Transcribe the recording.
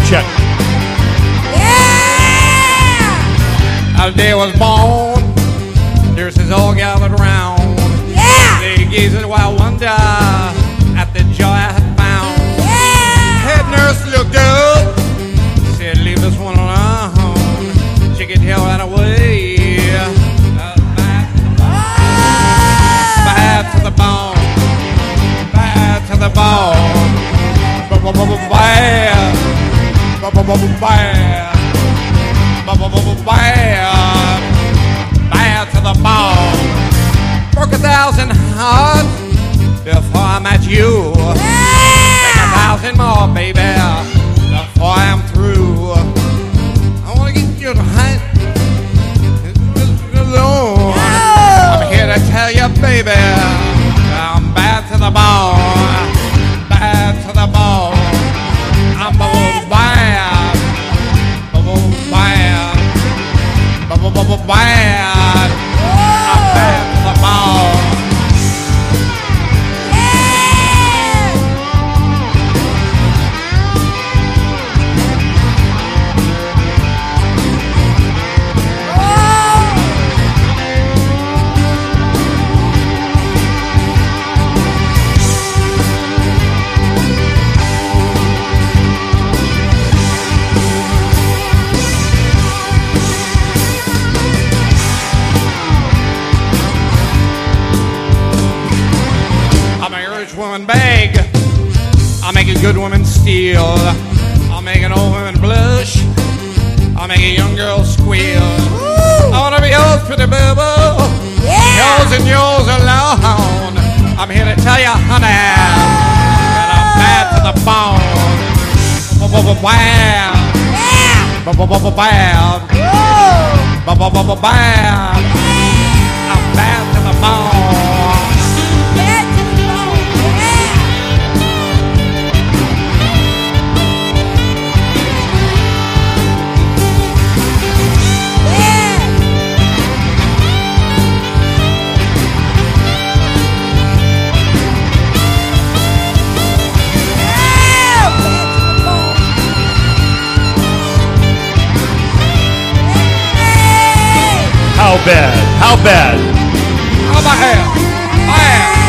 check. The day was born, nurses all gathered round. They gazed in wild wonder at the joy I had found. Head nurse looked up, said, leave this one alone. She could tell right away. Bad to the bone, bad to the bone, bad, bad to the bone. Broke 1,000 hearts before I met you. Take 1,000 more, baby, before I'm through. I wanna get you right alone. I'm here to tell you, baby, I'm bad to the bone, bad to the bone. I'm bad, bad, bad. I'm bad to the bone. Woman beg, I'll make a good woman steal. I'll make an old woman blush, I'll make a young girl squeal. I wanna be yours, pretty bubble, yours and yours alone. I'm here to tell you, honey, that I'm bad to the bone. Bad, bad, I'm bad to the bone. How bad? How bad? How about here?